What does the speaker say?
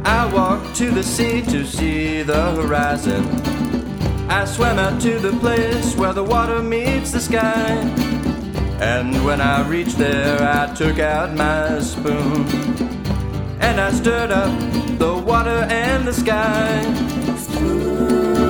I walked to the sea to see the horizon. I swam out to the place where the water meets the sky. And when I reached there, I took out my spoon, and I stirred up the water and the sky.